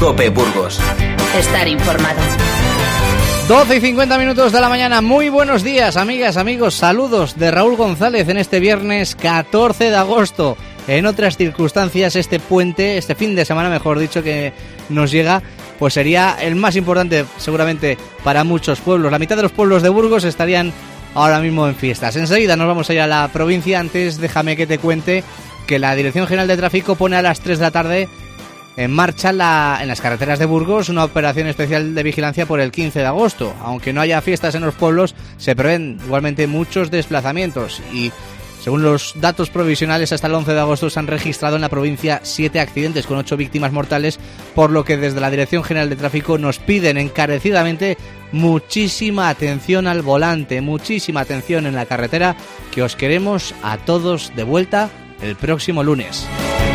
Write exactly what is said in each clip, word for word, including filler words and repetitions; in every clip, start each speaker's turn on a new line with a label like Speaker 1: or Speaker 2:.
Speaker 1: COPE Burgos.
Speaker 2: Estar informado.
Speaker 3: doce y cincuenta minutos de la mañana. Muy buenos días, amigas, amigos. Saludos de Raúl González en este viernes catorce de agosto. En otras circunstancias, este puente, este fin de semana, mejor dicho, que nos llega, pues sería el más importante seguramente para muchos pueblos. La mitad de los pueblos de Burgos estarían ahora mismo en fiestas. Enseguida nos vamos a ir a la provincia. Antes déjame que te cuente que la Dirección General de Tráfico pone a las tres de la tarde en marcha la, en las carreteras de Burgos una operación especial de vigilancia por el quince de agosto. Aunque no haya fiestas en los pueblos, se prevén igualmente muchos desplazamientos y, según los datos provisionales, hasta el once de agosto se han registrado en la provincia siete accidentes con ocho víctimas mortales, por lo que desde la Dirección General de Tráfico nos piden encarecidamente muchísima atención al volante, muchísima atención en la carretera, que os queremos a todos de vuelta el próximo lunes.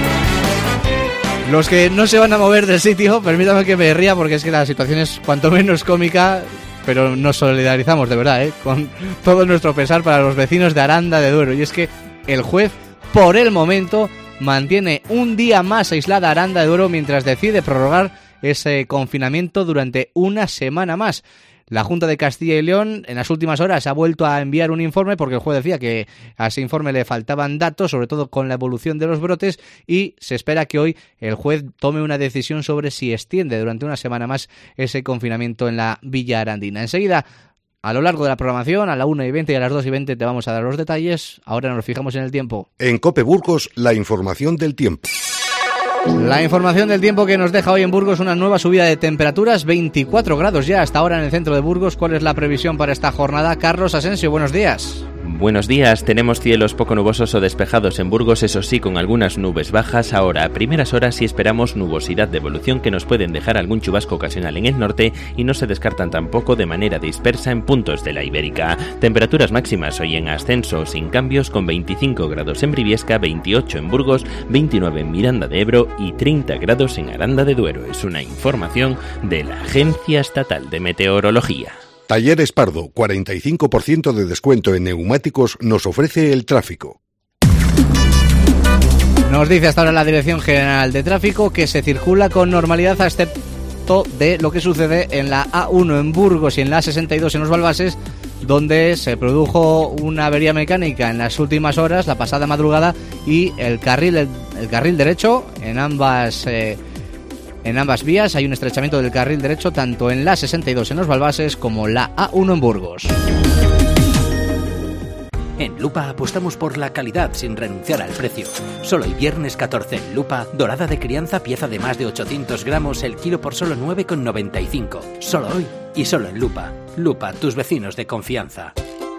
Speaker 3: Los que no se van a mover del sitio, permítame que me ría porque es que la situación es cuanto menos cómica, pero nos solidarizamos de verdad, ¿eh? Con todo nuestro pesar para los vecinos de Aranda de Duero. Y es que el juez, por el momento, mantiene un día más aislada Aranda de Duero mientras decide prorrogar ese confinamiento durante una semana más. La Junta de Castilla y León en las últimas horas ha vuelto a enviar un informe porque el juez decía que a ese informe le faltaban datos, sobre todo con la evolución de los brotes, y se espera que hoy el juez tome una decisión sobre si extiende durante una semana más ese confinamiento en la Villa Arandina. Enseguida, a lo largo de la programación, a la una y veinte y a las dos y veinte te vamos a dar los detalles. Ahora nos fijamos en el tiempo.
Speaker 4: En COPE Burgos, la información del tiempo.
Speaker 3: La información del tiempo que nos deja hoy en Burgos una nueva subida de temperaturas, veinticuatro grados ya hasta ahora en el centro de Burgos. ¿Cuál es la previsión para esta jornada? Carlos Asensio, buenos días.
Speaker 5: Buenos días, tenemos cielos poco nubosos o despejados en Burgos, eso sí, con algunas nubes bajas. Ahora, a primeras horas sí esperamos nubosidad de evolución que nos pueden dejar algún chubasco ocasional en el norte y no se descartan tampoco de manera dispersa en puntos de la Ibérica. Temperaturas máximas hoy en ascenso, sin cambios, con veinticinco grados en Briviesca, veintiocho en Burgos, veintinueve en Miranda de Ebro y treinta grados en Aranda de Duero. Es una información de la Agencia Estatal de Meteorología.
Speaker 4: Talleres Pardo, cuarenta y cinco por ciento de descuento en neumáticos nos ofrece el tráfico.
Speaker 3: Nos dice hasta ahora la Dirección General de Tráfico que se circula con normalidad, excepto de lo que sucede en la A uno en Burgos y en la A sesenta y dos en Los Balbases, donde se produjo una avería mecánica en las últimas horas, la pasada madrugada, y el carril, el, el carril derecho en ambas... Eh, En ambas vías hay un estrechamiento del carril derecho tanto en la sesenta y dos en Los Balbases como la A uno en Burgos.
Speaker 6: En Lupa apostamos por la calidad sin renunciar al precio. Solo el viernes catorce en Lupa, dorada de crianza, pieza de más de ochocientos gramos, el kilo por solo nueve con noventa y cinco. Solo hoy y solo en Lupa. Lupa, tus vecinos de confianza.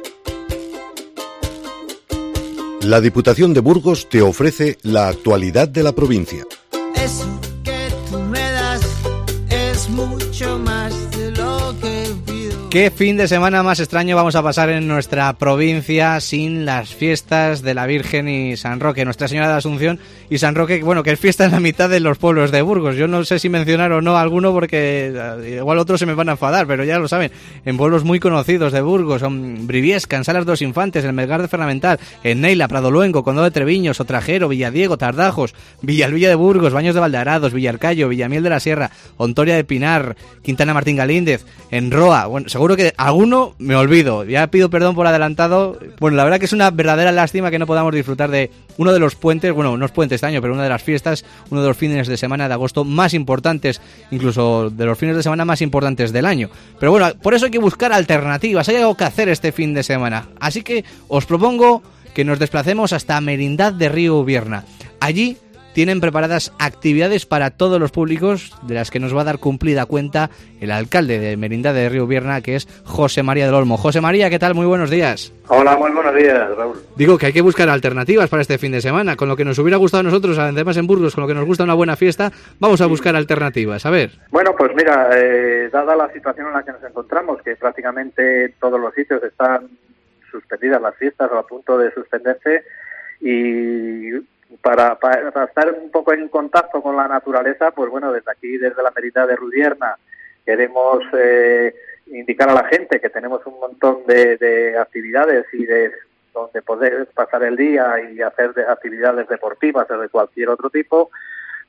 Speaker 4: La Diputación de Burgos te ofrece la actualidad de la provincia.
Speaker 7: Eso que tú me das es mucho más de lo que pido.
Speaker 3: ¿Qué fin de semana más extraño vamos a pasar en nuestra provincia sin las fiestas de la Virgen y San Roque, Nuestra Señora de la Asunción y San Roque? Bueno, que es fiesta en la mitad de los pueblos de Burgos. Yo no sé si mencionar o no alguno porque igual otros se me van a enfadar, pero ya lo saben, en pueblos muy conocidos de Burgos, son Briviesca, en Salas dos Infantes, en Melgar de Ferramental, en Neila, Pradoluengo, Condado de Treviño, Sotrajero, Villadiego, Tardajos, Villalvilla de Burgos, Baños de Valdarados, Villarcayo, Villamiel de la Sierra, Ontoria de Pinar, Quintana Martín Galíndez, en Roa. Bueno, seguro que alguno me olvido, ya pido perdón por adelantado. Bueno, la verdad que es una verdadera lástima que no podamos disfrutar de uno de los puentes, bueno, no es puente este año, pero una de las fiestas, uno de los fines de semana de agosto más importantes, incluso de los fines de semana más importantes del año. Pero bueno, por eso hay que buscar alternativas, hay algo que hacer este fin de semana. Así que os propongo que nos desplacemos hasta Merindad de Río Ubierna. Allí tienen preparadas actividades para todos los públicos, de las que nos va a dar cumplida cuenta el alcalde de Merindad de Río Ubierna, que es José María del Olmo. José María, ¿qué tal? Muy buenos días.
Speaker 8: Hola, muy buenos días, Raúl.
Speaker 3: Digo que hay que buscar alternativas para este fin de semana. Con lo que nos hubiera gustado a nosotros, además en Burgos, con lo que nos gusta una buena fiesta, vamos a buscar alternativas. A ver.
Speaker 8: Bueno, pues mira, eh, dada la situación en la que nos encontramos, que prácticamente todos los sitios están suspendidas las fiestas o a punto de suspenderse, y Para, para, para estar un poco en contacto con la naturaleza, pues bueno, desde aquí, desde la Merindad de Rudierna, queremos eh, indicar a la gente que tenemos un montón de, de actividades y de donde poder pasar el día y hacer de actividades deportivas o de cualquier otro tipo.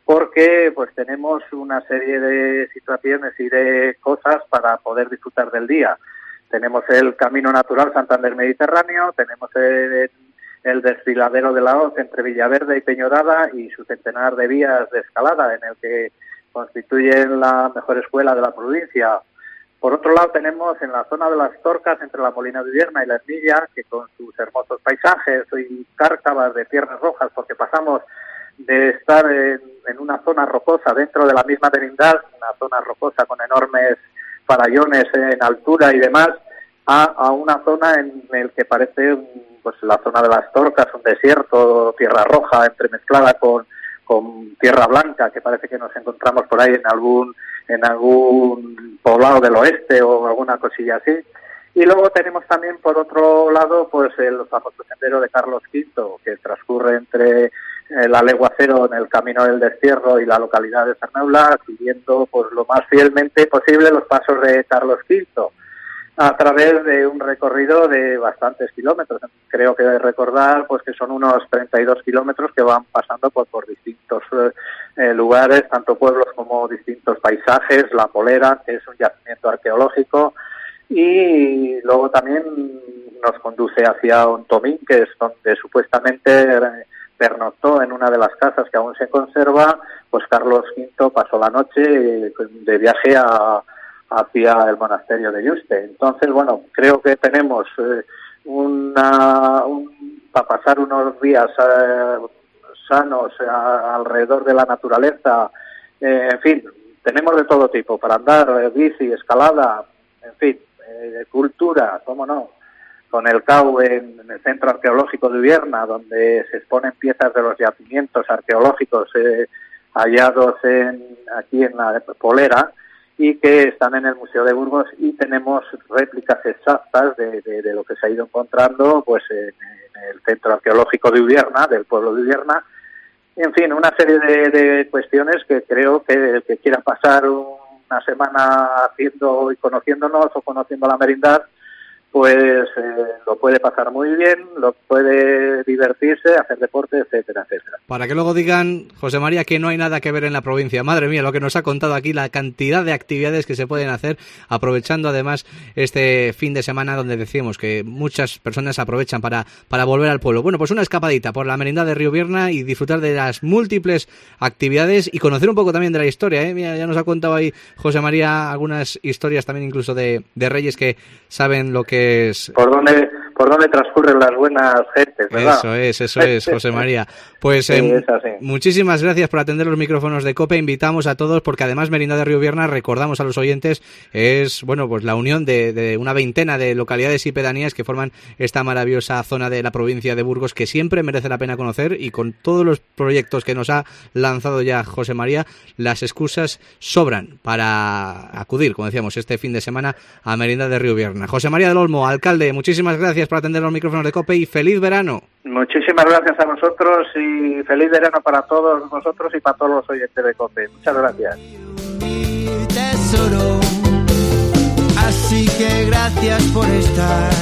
Speaker 8: porque pues tenemos una serie de situaciones y de cosas para poder disfrutar del día. Tenemos el Camino Natural Santander Mediterráneo, tenemos el, el desfiladero de la Hoz entre Villaverde y Peñorada y su centenar de vías de escalada, en el que constituyen la mejor escuela de la provincia. Por otro lado, tenemos en la zona de las Torcas, entre la Molina de Vierna y la Ermilla, que con sus hermosos paisajes y cárcavas de tierras rojas, porque pasamos de estar en, en una zona rocosa dentro de la misma merindad, una zona rocosa con enormes farallones en altura y demás, a, a una zona en el que parece pues la zona de las Torcas, un desierto, tierra roja entremezclada con, con tierra blanca, que parece que nos encontramos por ahí en algún en algún poblado del oeste o alguna cosilla así. Y luego tenemos también, por otro lado, pues el famoso sendero de Carlos quinto, que transcurre entre la legua cero en el Camino del Destierro y la localidad de Cernaula, siguiendo pues lo más fielmente posible los pasos de Carlos quinto, a través de un recorrido de bastantes kilómetros. Creo que recordar pues que son unos treinta y dos kilómetros que van pasando por, por distintos eh, lugares, tanto pueblos como distintos paisajes, La Polera, que es un yacimiento arqueológico, y luego también nos conduce hacia Ontomín, que es donde supuestamente pernoctó en una de las casas que aún se conserva, pues Carlos quinto pasó la noche de viaje a hacia el monasterio de Yuste. Entonces, bueno, creo que tenemos eh, una un, para pasar unos días eh, sanos eh, alrededor de la naturaleza, eh, en fin, tenemos de todo tipo, para andar, eh, bici, escalada, en fin, eh, cultura, cómo no, con el C A U en, en el Centro Arqueológico de Ubierna, donde se exponen piezas de los yacimientos arqueológicos eh, hallados en, aquí en la Polera, y que están en el Museo de Burgos, y tenemos réplicas exactas de, de, de lo que se ha ido encontrando pues en, en el Centro Arqueológico de Ubierna, del pueblo de Ubierna. En fin, una serie de, de cuestiones que creo que el que quiera pasar una semana haciendo y conociéndonos o conociendo la merindad, pues eh, lo puede pasar muy bien, lo puede divertirse, hacer deporte, etcétera, etcétera.
Speaker 3: Para que luego digan, José María, que no hay nada que ver en la provincia. Madre mía, lo que nos ha contado aquí, la cantidad de actividades que se pueden hacer, aprovechando además este fin de semana donde decimos que muchas personas aprovechan para, para volver al pueblo. Bueno, pues una escapadita por la merindad de Río Vierna y disfrutar de las múltiples actividades y conocer un poco también de la historia, ¿eh? Mira, ya nos ha contado ahí José María algunas historias también incluso de, de reyes que saben lo que es...
Speaker 8: ¿Por dónde, por dónde transcurren las buenas gentes, ¿verdad?
Speaker 3: Eso es, eso es, José María. Pues
Speaker 8: sí,
Speaker 3: eh,
Speaker 8: es
Speaker 3: muchísimas gracias por atender los micrófonos de COPE. Invitamos a todos, porque además Merindad de Río Vierna, recordamos a los oyentes, es bueno pues la unión de, de una veintena de localidades y pedanías que forman esta maravillosa zona de la provincia de Burgos, que siempre merece la pena conocer, y con todos los proyectos que nos ha lanzado ya José María, las excusas sobran para acudir, como decíamos, este fin de semana a Merindad de Río Vierna. José María del Olmo, alcalde, muchísimas gracias por atender los micrófonos de COPE y feliz verano.
Speaker 8: Muchísimas gracias a vosotros y feliz verano para todos vosotros y para todos los oyentes de COPE. Muchas gracias.
Speaker 7: Tesoro, así que gracias por estar.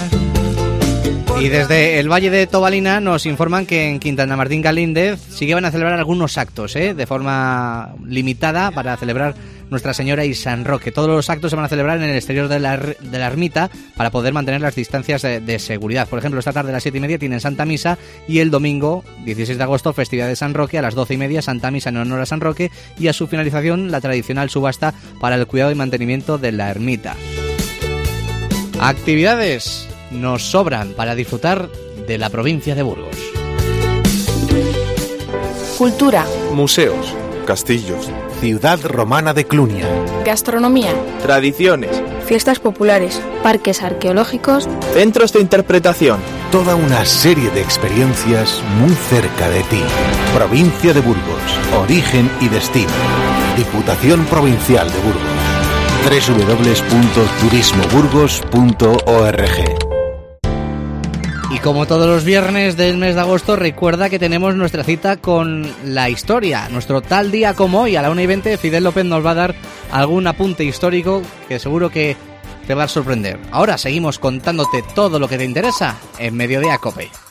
Speaker 3: Y desde el Valle de Tobalina nos informan que en Quintana Martín Galíndez sí que van a celebrar algunos actos, ¿eh? de forma limitada, para celebrar Nuestra Señora y San Roque. Todos los actos se van a celebrar en el exterior de la, de la ermita para poder mantener las distancias de, de seguridad. Por ejemplo, esta tarde a las siete y media tienen Santa Misa, y el domingo, dieciséis de agosto, festividad de San Roque, a las doce y media, Santa Misa en honor a San Roque, y a su finalización la tradicional subasta para el cuidado y mantenimiento de la ermita. Actividades nos sobran para disfrutar de la provincia de Burgos.
Speaker 1: Cultura,
Speaker 2: museos, castillos,
Speaker 9: ciudad romana de Clunia,
Speaker 1: gastronomía,
Speaker 2: tradiciones,
Speaker 1: fiestas populares, parques arqueológicos,
Speaker 2: centros de interpretación.
Speaker 9: Toda una serie de experiencias muy cerca de ti. Provincia de Burgos, origen y destino. Diputación Provincial de Burgos. doble u doble u doble u punto turismo burgos punto org.
Speaker 3: Y como todos los viernes del mes de agosto, recuerda que tenemos nuestra cita con la historia. Nuestro tal día como hoy, a la una y veinte, Fidel López nos va a dar algún apunte histórico que seguro que te va a sorprender. Ahora seguimos contándote todo lo que te interesa en Mediodía COPE.